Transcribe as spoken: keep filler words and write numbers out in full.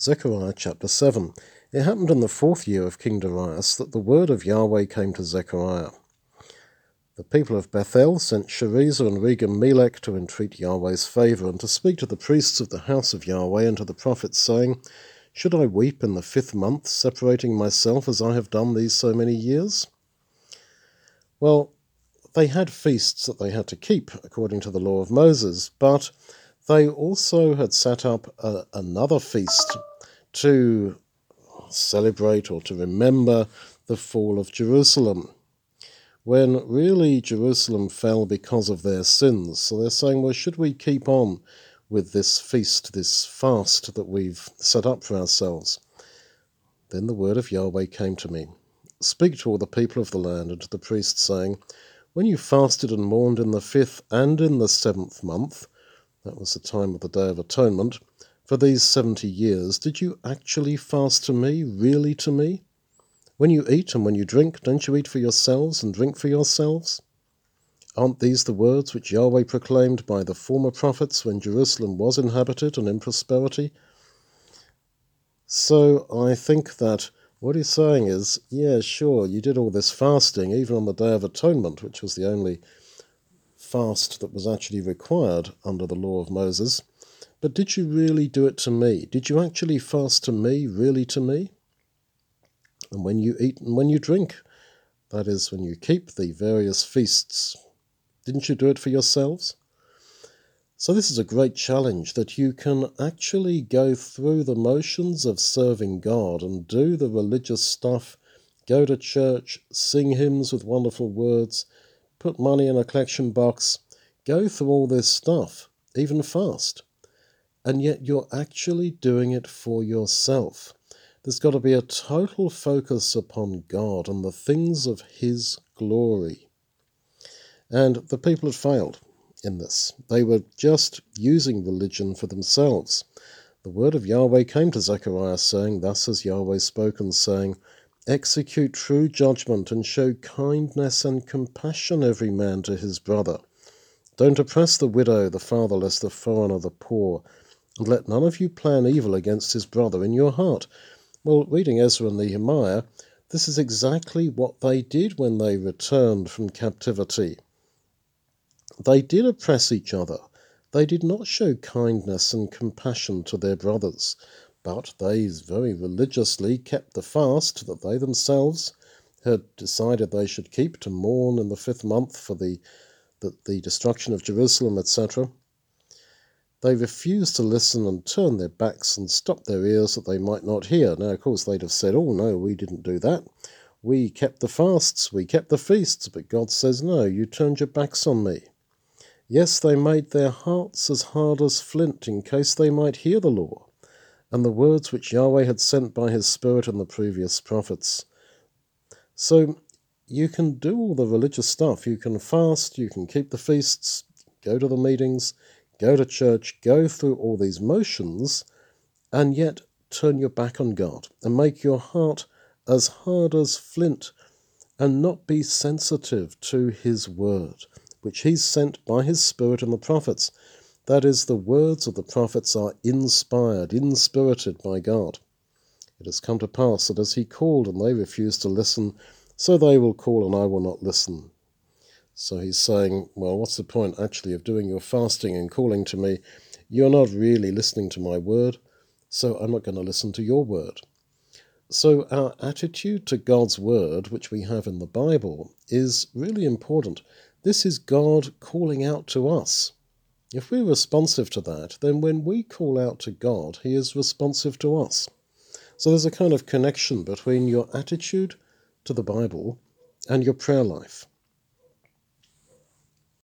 Zechariah chapter seven. It happened in the fourth year of King Darius that the word of Yahweh came to Zechariah. The people of Bethel sent Sharezer and Regem-Melech to entreat Yahweh's favour, and to speak to the priests of the house of Yahweh and to the prophets, saying, Should I weep in the fifth month, separating myself as I have done these so many years? Well, they had feasts that they had to keep, according to the law of Moses, but they also had set up a, another feast to celebrate or to remember the fall of Jerusalem, when really Jerusalem fell because of their sins. So they're saying, well, should we keep on with this feast, this fast that we've set up for ourselves? Then the word of Yahweh came to me. Speak to all the people of the land and to the priests, saying, When you fasted and mourned in the fifth and in the seventh month, that was the time of the Day of Atonement, for these seventy years, did you actually fast to me, really to me? When you eat and when you drink, don't you eat for yourselves and drink for yourselves? Aren't these the words which Yahweh proclaimed by the former prophets when Jerusalem was inhabited and in prosperity? So I think that what he's saying is, yeah, sure, you did all this fasting, even on the Day of Atonement, which was the only fast that was actually required under the law of Moses. But did you really do it to me? Did you actually fast to me, really to me? And when you eat and when you drink, that is, when you keep the various feasts, didn't you do it for yourselves? So this is a great challenge, that you can actually go through the motions of serving God and do the religious stuff, go to church, sing hymns with wonderful words, put money in a collection box, go through all this stuff, even fast. And yet you're actually doing it for yourself. There's got to be a total focus upon God and the things of His glory. And the people had failed in this. They were just using religion for themselves. The word of Yahweh came to Zechariah, saying, Thus has Yahweh spoken, saying, Execute true judgment and show kindness and compassion every man to his brother. Don't oppress the widow, the fatherless, the foreigner, the poor, and let none of you plan evil against his brother in your heart. Well, reading Ezra and Nehemiah, this is exactly what they did when they returned from captivity. They did oppress each other. They did not show kindness and compassion to their brothers, but they very religiously kept the fast that they themselves had decided they should keep to mourn in the fifth month for the, the, the destruction of Jerusalem, et cetera. They refused to listen and turned their backs and stopped their ears that they might not hear. Now, of course, they'd have said, oh, no, we didn't do that. We kept the fasts, we kept the feasts, but God says, no, you turned your backs on me. Yes, they made their hearts as hard as flint in case they might hear the law and the words which Yahweh had sent by his Spirit in the previous prophets. So you can do all the religious stuff. You can fast, you can keep the feasts, go to the meetings, go to church, go through all these motions, and yet turn your back on God and make your heart as hard as flint and not be sensitive to his word, which he's sent by his Spirit in the prophets. That is, the words of the prophets are inspired, inspirited by God. It has come to pass that as he called and they refused to listen, so they will call and I will not listen. So he's saying, well, what's the point actually of doing your fasting and calling to me? You're not really listening to my word, so I'm not going to listen to your word. So our attitude to God's word, which we have in the Bible, is really important. This is God calling out to us. If we're responsive to that, then when we call out to God, he is responsive to us. So there's a kind of connection between your attitude to the Bible and your prayer life.